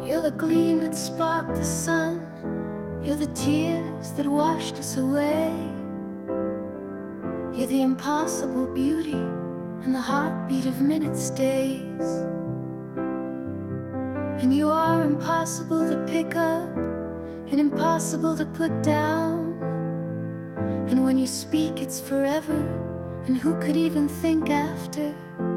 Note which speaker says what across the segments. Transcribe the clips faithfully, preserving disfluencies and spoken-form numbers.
Speaker 1: You're the gleam that sparked the sun. You're the tears that washed us away. You're the impossible beauty and the heartbeat of minutes, days. And you are impossible to pick up and impossible to put down. And when you speak, it's forever, and who could even think after?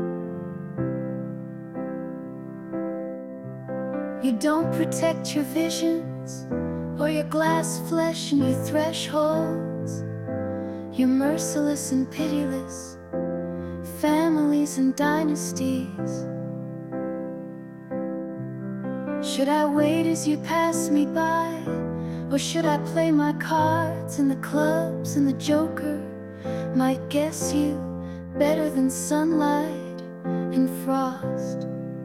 Speaker 1: You don't protect your visions or your glass flesh and your thresholds. You're merciless and pitiless, families and dynasties. Should I wait as you pass me by, or should I play my cards, and the clubs and the joker might guess you better than sunlight and frost?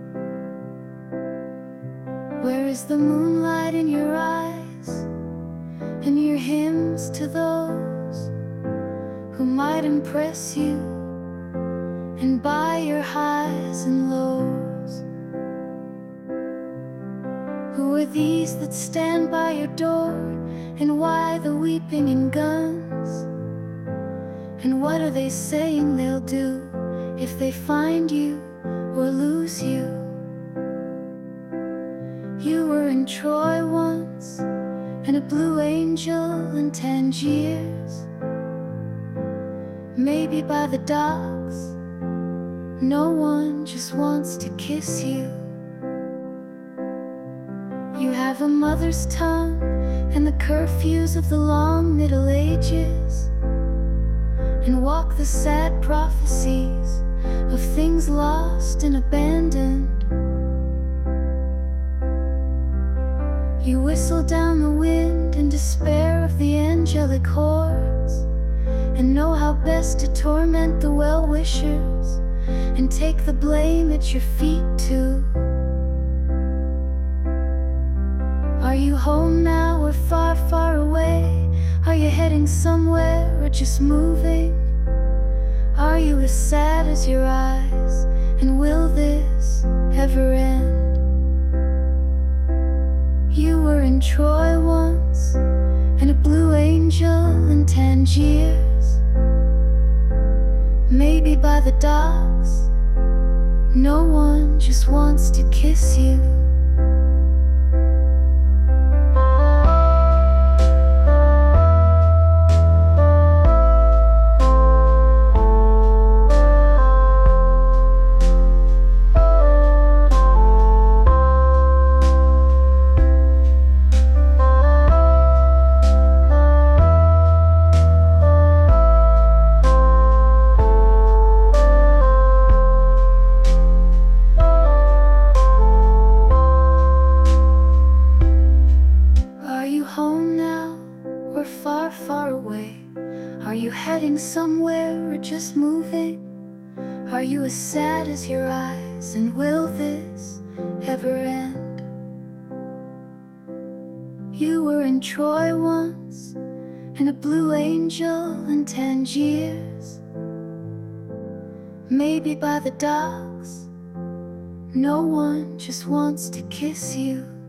Speaker 1: Where is the moonlight in your eyes, and your hymns to those who might impress you, and buy your highs and lows? Who are these that stand by your door, and why the weeping and guns? And what are they saying they'll do if they find you or lose you? You were in Troy once, and a blue angel in Tangiers. Maybe by the docks, no one just wants to kiss you. You have a mother's tongue and the curfews of the long Middle Ages, and walk the sad prophecies of things lost and abandoned. You whistle down the wind in despair of the angelic hordes, and know how best to torment the well-wishers, and take the blame at your feet too. Are you home now or far, far away? Are you heading somewhere or just moving? Are you as sad as your eyes, and will this ever end? You were in Troy once, and a blue angel in Tangiers. Maybe by the docks, no one just wants to kiss you. Home now or far, far away? Are you heading somewhere or just moving? Are you as sad as your eyes, and will this ever end? You were in Troy once, and a blue angel in Tangiers. Maybe by the docks, no one just wants to kiss you.